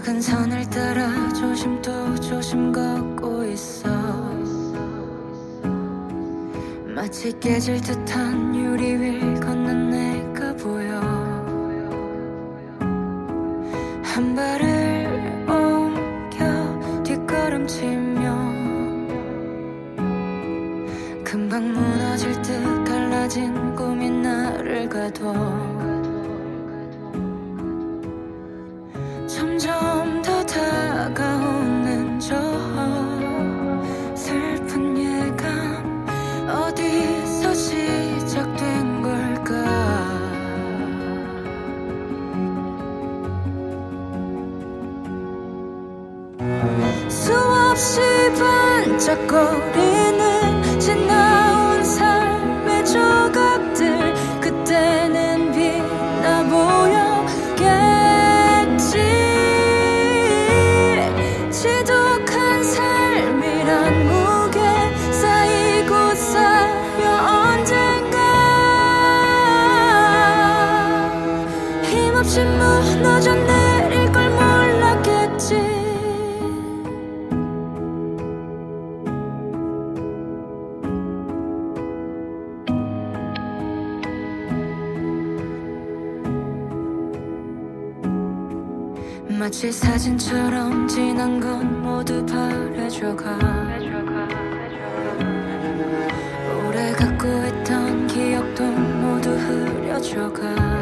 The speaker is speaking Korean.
작은 산을 따라 조심 또 조심 걷고 있어. 마치 깨질 듯한 유리 윌 걷는 내가 보여. 한 발을 옮겨 뒷걸음치며 금방 무너질 듯 갈라진 꿈이 나를 가둬. 점점 더 다가오는 저 슬픈 예감, 어디서 시작된 걸까? 수없이 반짝거리는 지나온 삶의 조각들, 그때는 빛나 보였겠지. 지독한 삶이란 무게 쌓이고 쌓여 언젠가 힘없이 무너져 내릴 걸 몰랐겠지. 마치 사진처럼 지난 건 모두 바래져가. 오래 갖고 있던 기억도 모두 흐려져가.